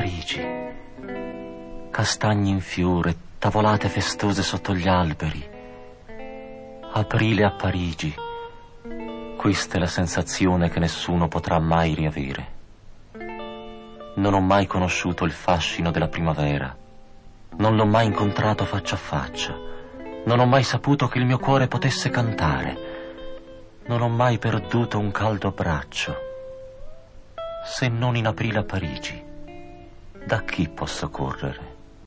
Parigi. Castagni in fiore, tavolate festose sotto gli alberi. Aprile a Parigi. Questa è la sensazione che nessuno potrà mai riavere. Non ho mai conosciuto il fascino della primavera. Non l'ho mai incontrato faccia a faccia. Non ho mai saputo che il mio cuore potesse cantare. Non ho mai perduto un caldo braccio. Se non in aprile a Parigi, da chi posso correre?